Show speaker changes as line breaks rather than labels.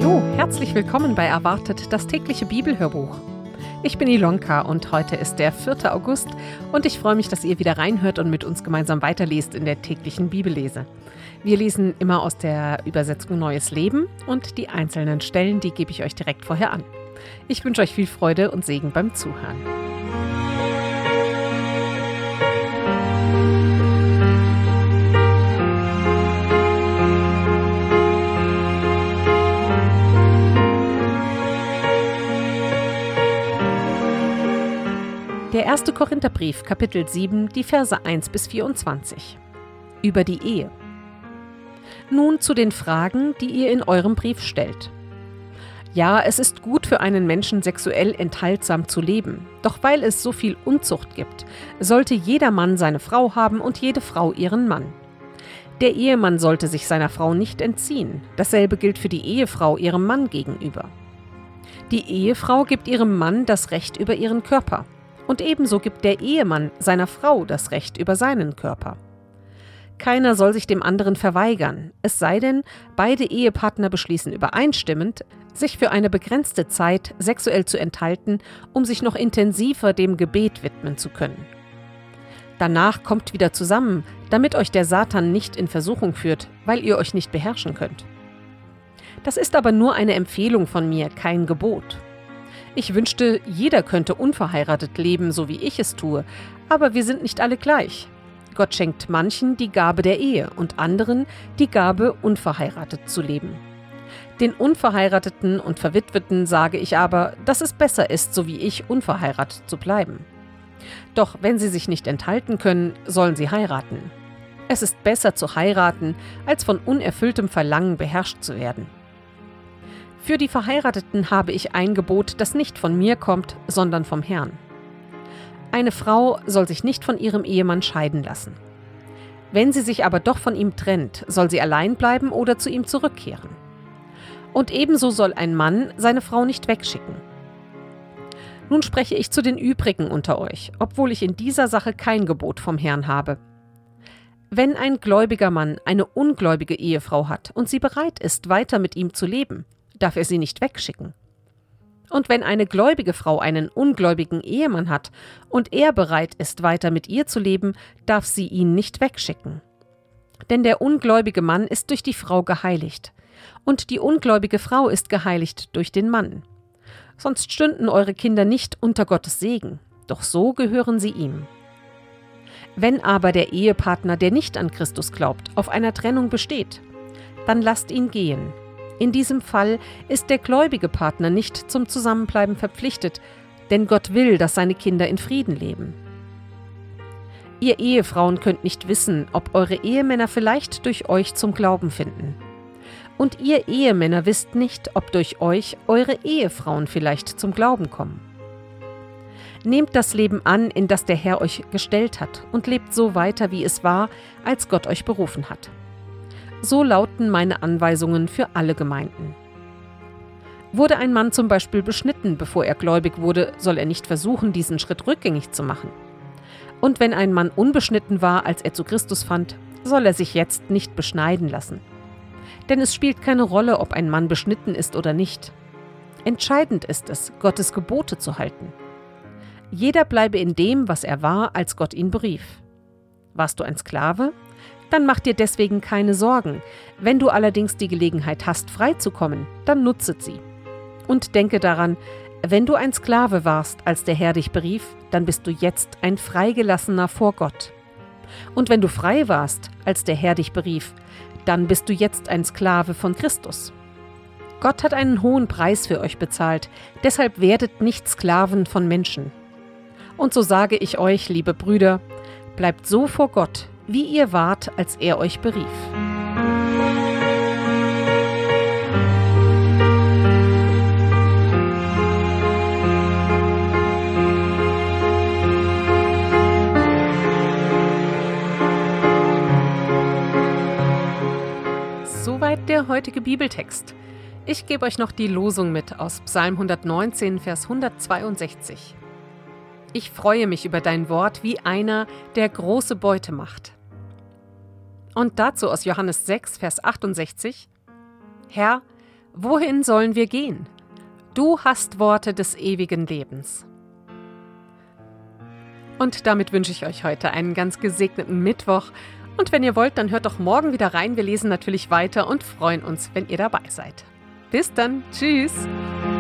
Hallo, herzlich willkommen bei Erwartet, das tägliche Bibelhörbuch. Ich bin Ilonka und heute ist der 4. August und ich freue mich, dass ihr wieder reinhört und mit uns gemeinsam weiterlest in der täglichen Bibellese. Wir lesen immer aus der Übersetzung Neues Leben und die einzelnen Stellen, die gebe ich euch direkt vorher an. Ich wünsche euch viel Freude und Segen beim Zuhören. Der 1. Korintherbrief, Kapitel 7, die Verse 1 bis 24. Über die Ehe. Nun zu den Fragen, die ihr in eurem Brief stellt. Ja, es ist gut für einen Menschen, sexuell enthaltsam zu leben. Doch weil es so viel Unzucht gibt, sollte jeder Mann seine Frau haben und jede Frau ihren Mann. Der Ehemann sollte sich seiner Frau nicht entziehen. Dasselbe gilt für die Ehefrau ihrem Mann gegenüber. Die Ehefrau gibt ihrem Mann das Recht über ihren Körper. Und ebenso gibt der Ehemann seiner Frau das Recht über seinen Körper. Keiner soll sich dem anderen verweigern, es sei denn, beide Ehepartner beschließen übereinstimmend, sich für eine begrenzte Zeit sexuell zu enthalten, um sich noch intensiver dem Gebet widmen zu können. Danach kommt wieder zusammen, damit euch der Satan nicht in Versuchung führt, weil ihr euch nicht beherrschen könnt. Das ist aber nur eine Empfehlung von mir, kein Gebot. Ich wünschte, jeder könnte unverheiratet leben, so wie ich es tue, aber wir sind nicht alle gleich. Gott schenkt manchen die Gabe der Ehe und anderen die Gabe, unverheiratet zu leben. Den Unverheirateten und Verwitweten sage ich aber, dass es besser ist, so wie ich, unverheiratet zu bleiben. Doch wenn sie sich nicht enthalten können, sollen sie heiraten. Es ist besser zu heiraten, als von unerfülltem Verlangen beherrscht zu werden. Für die Verheirateten habe ich ein Gebot, das nicht von mir kommt, sondern vom Herrn. Eine Frau soll sich nicht von ihrem Ehemann scheiden lassen. Wenn sie sich aber doch von ihm trennt, soll sie allein bleiben oder zu ihm zurückkehren. Und ebenso soll ein Mann seine Frau nicht wegschicken. Nun spreche ich zu den übrigen unter euch, obwohl ich in dieser Sache kein Gebot vom Herrn habe. Wenn ein gläubiger Mann eine ungläubige Ehefrau hat und sie bereit ist, weiter mit ihm zu leben, darf er sie nicht wegschicken. Und wenn eine gläubige Frau einen ungläubigen Ehemann hat und er bereit ist, weiter mit ihr zu leben, darf sie ihn nicht wegschicken. Denn der ungläubige Mann ist durch die Frau geheiligt und die ungläubige Frau ist geheiligt durch den Mann. Sonst stünden eure Kinder nicht unter Gottes Segen, doch so gehören sie ihm. Wenn aber der Ehepartner, der nicht an Christus glaubt, auf einer Trennung besteht, dann lasst ihn gehen. In diesem Fall ist der gläubige Partner nicht zum Zusammenbleiben verpflichtet, denn Gott will, dass seine Kinder in Frieden leben. Ihr Ehefrauen könnt nicht wissen, ob eure Ehemänner vielleicht durch euch zum Glauben finden. Und ihr Ehemänner wisst nicht, ob durch euch eure Ehefrauen vielleicht zum Glauben kommen. Nehmt das Leben an, in das der Herr euch gestellt hat, und lebt so weiter, wie es war, als Gott euch berufen hat. So lauten meine Anweisungen für alle Gemeinden. Wurde ein Mann zum Beispiel beschnitten, bevor er gläubig wurde, soll er nicht versuchen, diesen Schritt rückgängig zu machen. Und wenn ein Mann unbeschnitten war, als er zu Christus fand, soll er sich jetzt nicht beschneiden lassen. Denn es spielt keine Rolle, ob ein Mann beschnitten ist oder nicht. Entscheidend ist es, Gottes Gebote zu halten. Jeder bleibe in dem, was er war, als Gott ihn berief. Warst du ein Sklave? Dann mach dir deswegen keine Sorgen. Wenn du allerdings die Gelegenheit hast, freizukommen, dann nutze sie. Und denke daran, wenn du ein Sklave warst, als der Herr dich berief, dann bist du jetzt ein Freigelassener vor Gott. Und wenn du frei warst, als der Herr dich berief, dann bist du jetzt ein Sklave von Christus. Gott hat einen hohen Preis für euch bezahlt, deshalb werdet nicht Sklaven von Menschen. Und so sage ich euch, liebe Brüder, bleibt so vor Gott, wie ihr wart, als er euch berief. Soweit der heutige Bibeltext. Ich gebe euch noch die Losung mit aus Psalm 119, Vers 162. Ich freue mich über dein Wort wie einer, der große Beute macht. Und dazu aus Johannes 6, Vers 68. Herr, Wohin sollen wir gehen? Du hast Worte des ewigen Lebens. Und damit wünsche ich euch heute einen ganz gesegneten Mittwoch. Und wenn ihr wollt, dann hört doch morgen wieder rein. Wir lesen natürlich weiter und freuen uns, wenn ihr dabei seid. Bis dann. Tschüss.